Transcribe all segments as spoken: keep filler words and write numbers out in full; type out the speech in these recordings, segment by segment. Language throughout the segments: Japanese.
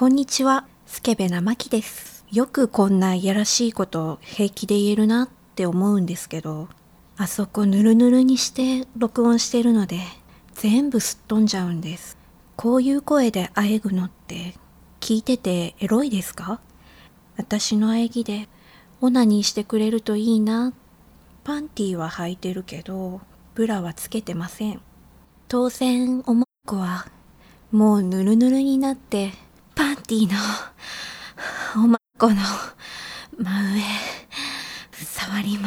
こんにちは、スケベなマキです。よくこんないやらしいこと平気で言えるなって思うんですけど、あそこヌルヌルにして録音してるので全部すっ飛んじゃうんです。こういう声であえぐのって聞いててエロいですか？私の喘ぎでオナニーしてくれるといいな。パンティーは履いてるけどブラはつけてません。当然おもっこはもうヌルヌルになってパンティーのおまっこの真上触ります。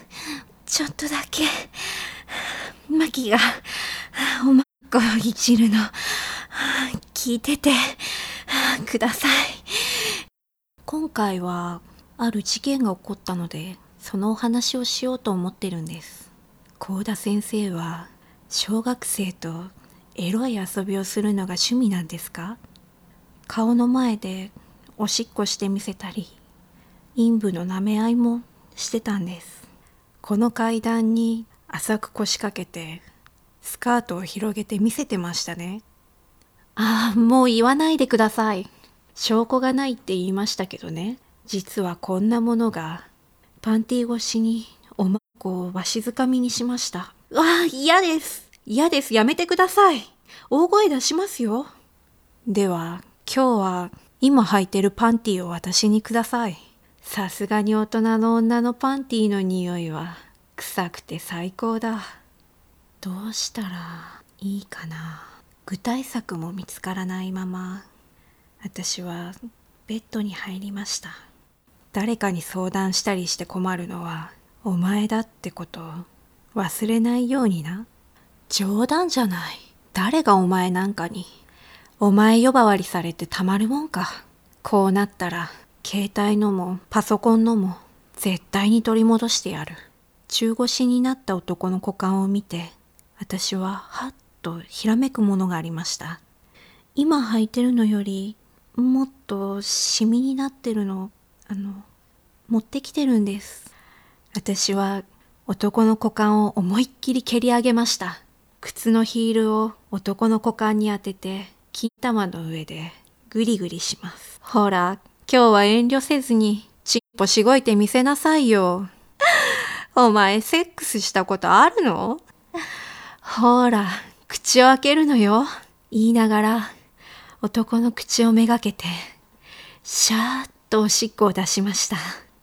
ちょっとだけマキがおまっこをいじるの聞いててください。今回はある事件が起こったのでそのお話をしようと思ってるんです。幸田先生は小学生とエロい遊びをするのが趣味なんですか？顔の前でおしっこしてみせたり陰部の舐め合いもしてたんです。この階段に浅く腰掛けてスカートを広げて見せてましたね。ああ、もう言わないでください。証拠がないって言いましたけどね、実はこんなものがパンティ越しにおまっこをわしづかみにしました。わあ、嫌です嫌です、やめてください。大声出しますよ。では今日は今履いてるパンティを私にください。さすがに大人の女のパンティの匂いは臭くて最高だ。どうしたらいいかな。具体策も見つからないまま私はベッドに入りました。誰かに相談したりして困るのはお前だってことを忘れないようにな。冗談じゃない。誰がお前なんかに。お前呼ばわりされてたまるもんか。こうなったら携帯のもパソコンのも絶対に取り戻してやる。中腰になった男の股間を見て私ははっとひらめくものがありました。今履いてるのよりもっとシミになってるのあの持ってきてるんです。私は男の股間を思いっきり蹴り上げました。靴のヒールを男の股間に当てて金玉の上でグリグリします。ほら、今日は遠慮せずにちっぽしごいてみせなさいよ。お前セックスしたことあるの？ほら、口を開けるのよ。言いながら男の口をめがけてシャーッとおしっこを出しました。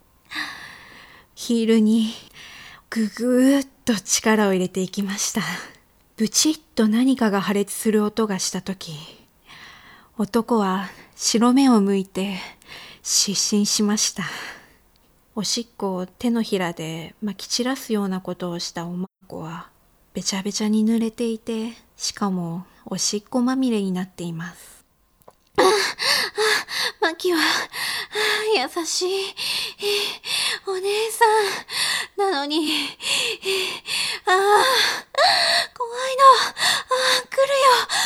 ヒールにぐぐーっと力を入れていきました。ブチッと何かが破裂する音がしたとき、男は白目を向いて失神しました。おしっこを手のひらでまき散らすようなことをしたおまっこはべちゃべちゃに濡れていて、しかもおしっこまみれになっています。ああ、マキは優しいお姉さんなのに、ああ怖いの、あ来るよ